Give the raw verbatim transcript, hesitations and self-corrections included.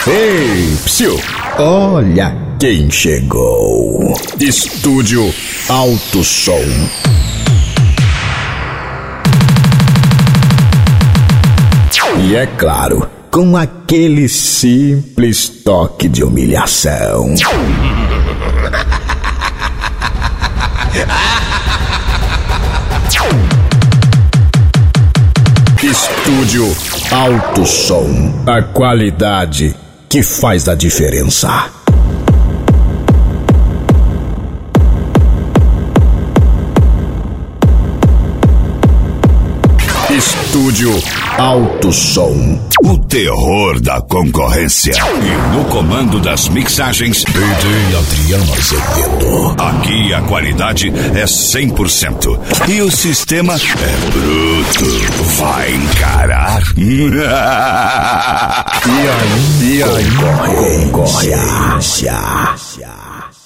Ei, psiu! Olha quem chegou. Estúdio Alto Som. E é claro, com aquele simples toque de humilhação. Estúdio Alto Som, a qualidade que faz a diferença. Estúdio Alto Som. O terror da concorrência. E no comando das mixagens, D J Adriano Azevedo. Aqui a qualidade é cem por cento. E o sistema é bruto. Vai encarar? E aí, e aí, concorrência.